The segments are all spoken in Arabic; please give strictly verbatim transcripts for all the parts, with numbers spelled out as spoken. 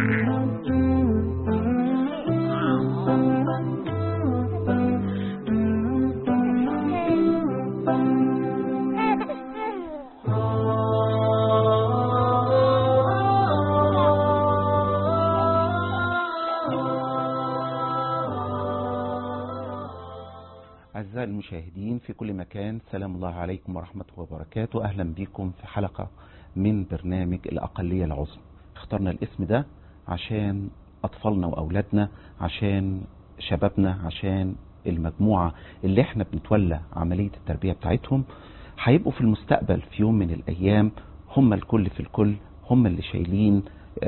أعزائي المشاهدين في كل مكان، سلام الله عليكم ورحمة وبركاته. أهلا بكم في حلقة من برنامج الأقلية العظمى. اخترنا الاسم ده عشان أطفالنا وأولادنا، عشان شبابنا، عشان المجموعة اللي احنا بنتولى عملية التربية بتاعتهم هيبقوا في المستقبل في يوم من الأيام هم الكل في الكل، هم اللي شايلين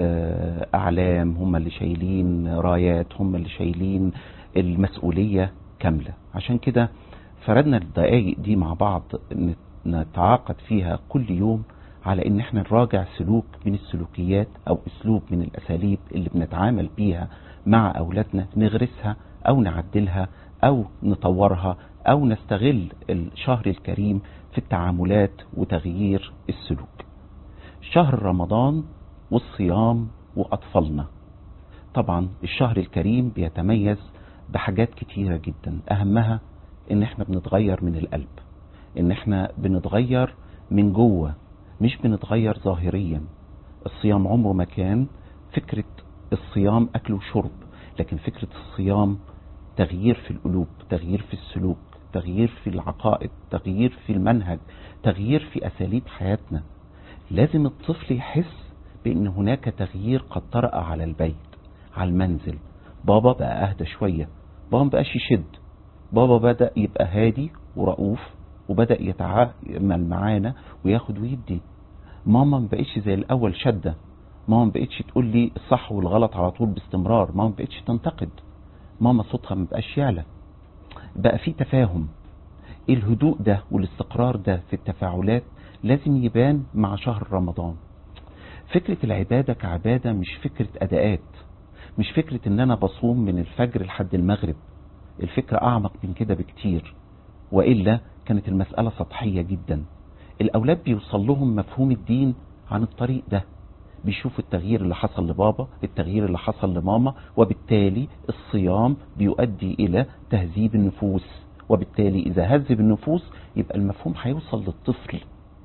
أعلام، هم اللي شايلين رايات، هم اللي شايلين المسؤولية كاملة. عشان كده فردنا الدقائق دي مع بعض نتعاقد فيها كل يوم على ان احنا نراجع سلوك من السلوكيات او اسلوب من الاساليب اللي بنتعامل بيها مع اولادنا، نغرسها او نعدلها او نطورها او نستغل الشهر الكريم في التعاملات وتغيير السلوك. شهر رمضان والصيام واطفالنا. طبعا الشهر الكريم بيتميز بحاجات كتيرة جدا، اهمها ان احنا بنتغير من القلب، ان احنا بنتغير من جوه، مش بنتغير ظاهريا. الصيام عمره ما كان فكرة الصيام اكل وشرب، لكن فكرة الصيام تغيير في القلوب، تغيير في السلوك، تغيير في العقائد، تغيير في المنهج، تغيير في اساليب حياتنا. لازم الطفل يحس بان هناك تغيير قد طرأ على البيت، على المنزل. بابا بقى اهدى شوية، بابا مبقاش يشد، بابا بدأ يبقى هادي ورؤوف وبدأ يتعامل معانا وياخد ويدي. ماما مبقتش زي الاول شدة، ماما مبقتش تقول لي الصح والغلط على طول باستمرار، ماما مبقتش تنتقد، ماما صوتها مبقاش يعلى، بقى في تفاهم. الهدوء ده والاستقرار ده في التفاعلات لازم يبان مع شهر رمضان. فكرة العبادة كعبادة مش فكرة أداءات، مش فكرة ان انا بصوم من الفجر لحد المغرب. الفكرة اعمق من كده بكتير، وإلا كانت المسألة سطحية جدا. الاولاد بيوصل لهم مفهوم الدين عن الطريق ده، بيشوفوا التغيير اللي حصل لبابا، التغيير اللي حصل لماما، وبالتالي الصيام بيؤدي الى تهذيب النفوس، وبالتالي اذا هذب النفوس يبقى المفهوم هيوصل للطفل،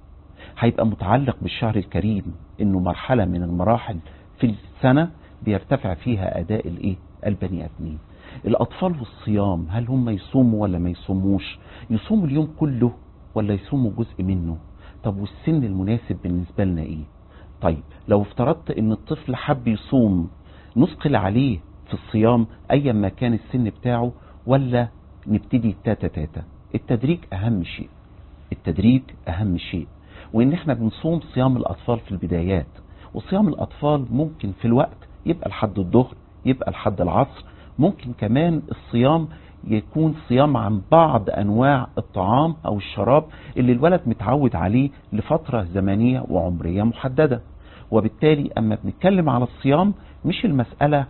هيبقى متعلق بالشهر الكريم انه مرحلة من المراحل في السنة بيرتفع فيها اداء الايه البني ادمين. الاطفال والصيام، هل هم يصوموا ولا ما يصوموش؟ يصوموا اليوم كله ولا يصوموا جزء منه؟ طب والسن المناسب بالنسبة لنا ايه؟ طيب لو افترضت ان الطفل حب يصوم، نثقل عليه في الصيام ايا ما كان السن بتاعه ولا نبتدي تاتا تاتا؟ التدريج اهم شيء، التدريج اهم شيء. وان احنا بنصوم صيام الاطفال في البدايات، وصيام الاطفال ممكن في الوقت يبقى لحد الظهر، يبقى لحد العصر، ممكن كمان الصيام يكون صيام عن بعض انواع الطعام او الشراب اللي الولد متعود عليه لفترة زمنية وعمرية محددة. وبالتالي اما بنتكلم على الصيام مش المسألة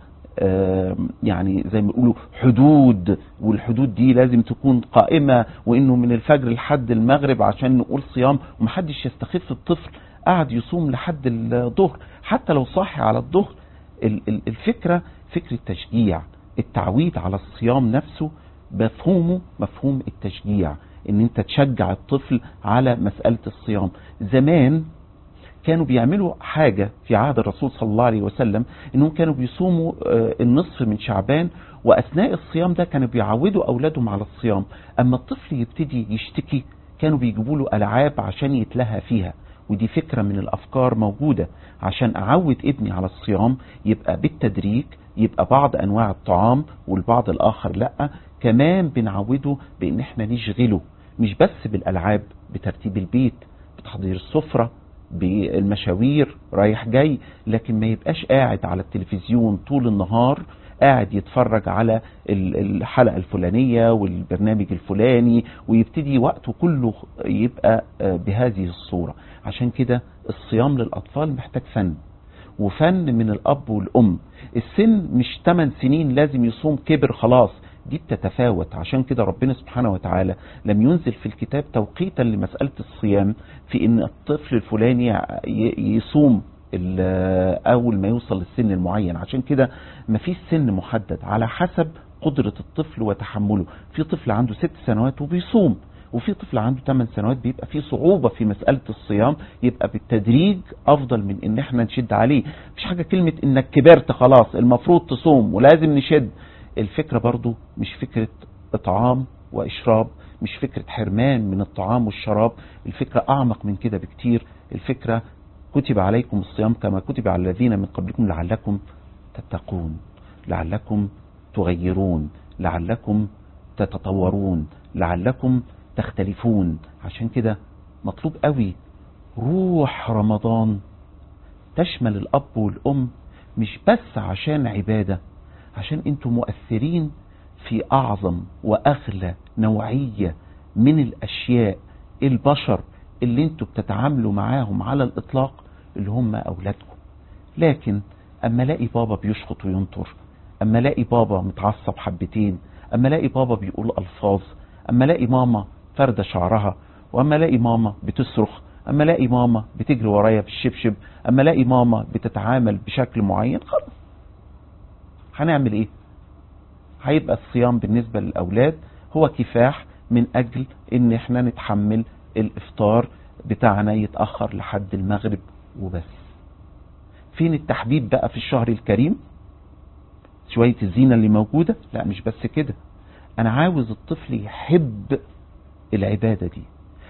آه يعني زي ما بيقولوا حدود، والحدود دي لازم تكون قائمة، وانه من الفجر لحد المغرب عشان نقول صيام، ومحدش يستخف الطفل قاعد يصوم لحد الظهر حتى لو صاحي على الظهر. الفكرة فكرة تشجيع، التعويد على الصيام نفسه مفهومه مفهوم التشجيع، ان انت تشجع الطفل على مسألة الصيام. زمان كانوا بيعملوا حاجة في عهد الرسول صلى الله عليه وسلم، انهم كانوا بيصوموا النصف من شعبان، واثناء الصيام ده كانوا بيعودوا اولادهم على الصيام. اما الطفل يبتدي يشتكي كانوا بيجيبوا له العاب عشان يتلهى فيها، ودي فكرة من الافكار موجودة. عشان اعود ابني على الصيام يبقى بالتدريج، يبقى بعض انواع الطعام والبعض الاخر لا، كمان بنعوده بان احنا نشغله مش بس بالالعاب، بترتيب البيت، بتحضير السفرة، بالمشاوير رايح جاي، لكن ما يبقاش قاعد على التلفزيون طول النهار قاعد يتفرج على الحلقة الفلانية والبرنامج الفلاني ويبتدي وقته كله يبقى بهذه الصورة. عشان كده الصيام للأطفال محتاج فن، وفن من الأب والأم. السن مش ثمان سنين لازم يصوم كبر خلاص، دي بتتفاوت. عشان كده ربنا سبحانه وتعالى لم ينزل في الكتاب توقيتا لمسألة الصيام في ان الطفل الفلاني يصوم اول ما يوصل للسن المعين. عشان كده مفيش سن محدد، على حسب قدرة الطفل وتحمله. في طفل عنده ست سنوات وبيصوم، وفي طفل عنده ثمان سنوات بيبقى فيه صعوبة في مسألة الصيام، يبقى بالتدريج افضل من ان احنا نشد عليه. مفيش حاجة كلمة انك كبرت خلاص المفروض تصوم ولازم نشد. الفكرة برضو مش فكرة اطعام واشراب، مش فكرة حرمان من الطعام والشراب، الفكرة اعمق من كده بكتير. الفكرة كتب عليكم الصيام كما كتب على الذين من قبلكم لعلكم تتقون، لعلكم تغيرون، لعلكم تتطورون، لعلكم تختلفون. عشان كده مطلوب قوي روح رمضان تشمل الأب والأم، مش بس عشان عبادة، عشان انتم مؤثرين في أعظم وأغلى نوعية من الأشياء البشر اللي انتم بتتعاملوا معاهم على الإطلاق، اللي هم أولادكم. لكن أما الاقي بابا بيشخط وينطر، أما الاقي بابا متعصب حبتين، أما الاقي بابا بيقول ألفاظ، أما الاقي ماما فردة شعرها، وأما الاقي ماما بتصرخ، أما الاقي ماما بتجري ورايا بالشبشب، أما الاقي ماما بتتعامل بشكل معين، خلاص هنعمل ايه؟ هيبقى الصيام بالنسبة للأولاد هو كفاح من أجل ان احنا نتحمل الإفطار بتاعنا يتأخر لحد المغرب وبس. فين التحبيب بقى في الشهر الكريم؟ شوية الزينة اللي موجودة؟ لا مش بس كده، أنا عاوز الطفل يحب العبادة دي،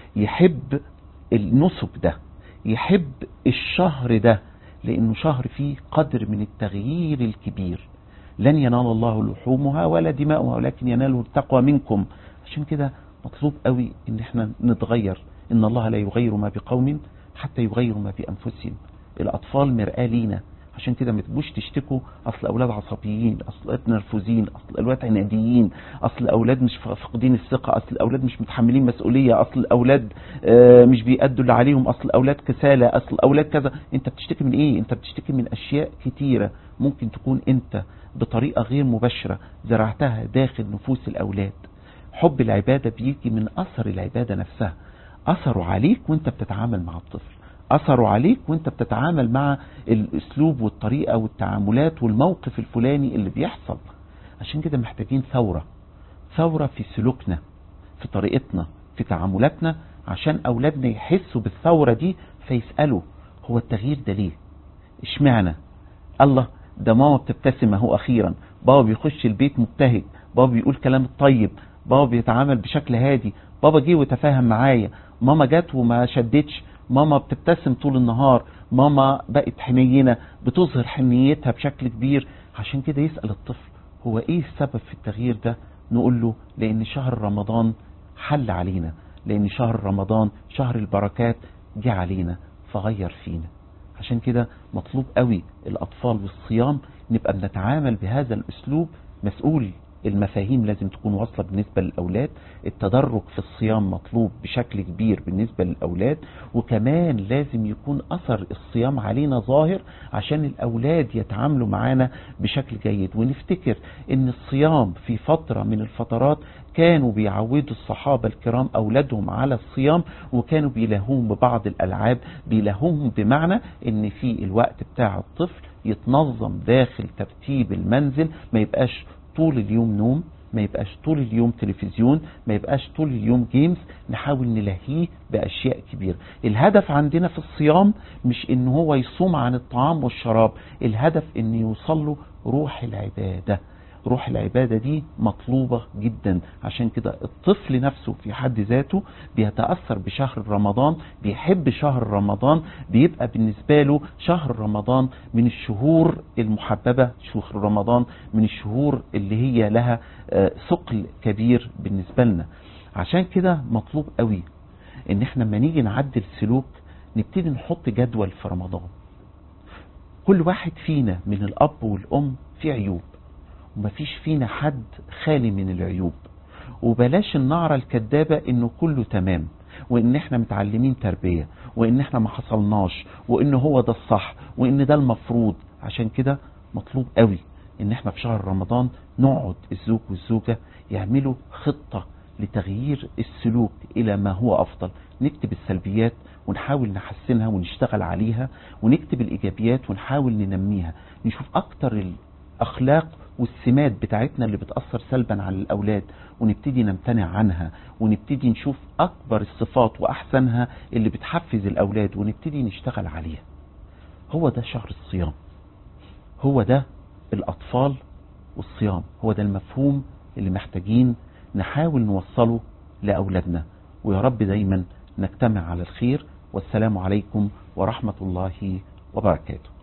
يحب النسك ده، يحب الشهر ده، لأنه شهر فيه قدر من التغيير الكبير. لن ينال الله لحومها ولا دماؤها ولكن يناله التقوى منكم. عشان كده مطلوب قوي ان احنا نتغير. ان الله لا يغير ما بقوم حتى يغيروا ما بأنفسهم. الأطفال مرآة لينا. عشان كده ما تبقوش تشتكوا اصل الاولاد عصبيين، اصل الاولاد نرفوزين، اصل الاولاد عناديين، اصل الاولاد مش فاقدين الثقه، اصل الاولاد مش متحملين مسؤوليه، اصل الاولاد مش بيأدوا اللي عليهم، اصل الاولاد كسالى، اصل الاولاد كذا. انت بتشتكي من ايه؟ انت بتشتكي من اشياء كتيره ممكن تكون انت بطريقه غير مباشره زرعتها داخل نفوس الاولاد. حب العباده بيجي من اثر العباده نفسها، اثره عليك وانت بتتعامل مع الطفل، أثروا عليك وانت بتتعامل مع الأسلوب والطريقة والتعاملات والموقف الفلاني اللي بيحصل. عشان كده محتاجين ثورة، ثورة في سلوكنا، في طريقتنا، في تعاملاتنا، عشان أولادنا يحسوا بالثورة دي فيسألوا هو التغيير ده ليه؟ اشمعنى؟ الله ده ماما بتبتسم اهو أخيرا، بابا بيخش البيت مبتهج، بابا بيقول كلام طيب، بابا بيتعامل بشكل هادي، بابا جه وتفاهم معايا، ماما جت وما شدتش، ماما بتبتسم طول النهار، ماما بقت حنينة بتظهر حنيتها بشكل كبير. عشان كده يسأل الطفل هو ايه السبب في التغيير ده؟ نقول له لان شهر رمضان حل علينا، لان شهر رمضان شهر البركات جه علينا فغير فينا. عشان كده مطلوب قوي الأطفال والصيام نبقى بنتعامل بهذا الأسلوب مسؤول. المفاهيم لازم تكون واصلة بالنسبة للأولاد، التدرج في الصيام مطلوب بشكل كبير بالنسبة للأولاد، وكمان لازم يكون أثر الصيام علينا ظاهر عشان الأولاد يتعاملوا معانا بشكل جيد. ونفتكر ان الصيام في فترة من الفترات كانوا بيعودوا الصحابة الكرام أولادهم على الصيام، وكانوا بيلهوهم ببعض الألعاب، بيلهوهم بمعنى ان في الوقت بتاع الطفل يتنظم داخل ترتيب المنزل، ما يبقاش طول اليوم نوم، ما يبقاش طول اليوم تلفزيون، ما يبقاش طول اليوم جيمز، نحاول نلهيه بأشياء كبيرة. الهدف عندنا في الصيام مش ان هو يصوم عن الطعام والشراب، الهدف ان يوصل له روح العبادة. روح العبادة دي مطلوبة جدا. عشان كده الطفل نفسه في حد ذاته بيتأثر بشهر رمضان، بيحب شهر رمضان، بيبقى بالنسبة له شهر رمضان من الشهور المحببة، شهر رمضان من الشهور اللي هي لها ثقل كبير بالنسبة لنا. عشان كده مطلوب قوي ان احنا لما نيجي نعدل سلوك نبتدي نحط جدول في رمضان. كل واحد فينا من الأب والأم في عيوب، ومفيش فينا حد خالي من العيوب. وبلاش النعرة الكدابة انه كله تمام، وان احنا متعلمين تربية، وان احنا ما حصلناش، وان هو ده الصح، وان ده المفروض. عشان كده مطلوب قوي ان احنا في شهر رمضان نقعد الزوج والزوجة يعملوا خطة لتغيير السلوك الى ما هو افضل. نكتب السلبيات ونحاول نحسنها ونشتغل عليها ونكتب الإيجابيات ونحاول ننميها، نشوف أكتر الأخلاق والسمات بتاعتنا اللي بتأثر سلبا على الأولاد ونبتدي نمتنع عنها، ونبتدي نشوف أكبر الصفات وأحسنها اللي بتحفز الأولاد ونبتدي نشتغل عليها. هو ده شهر الصيام، هو ده الأطفال والصيام، هو ده المفهوم اللي محتاجين نحاول نوصله لأولادنا. ويا رب دايما نجتمع على الخير، والسلام عليكم ورحمة الله وبركاته.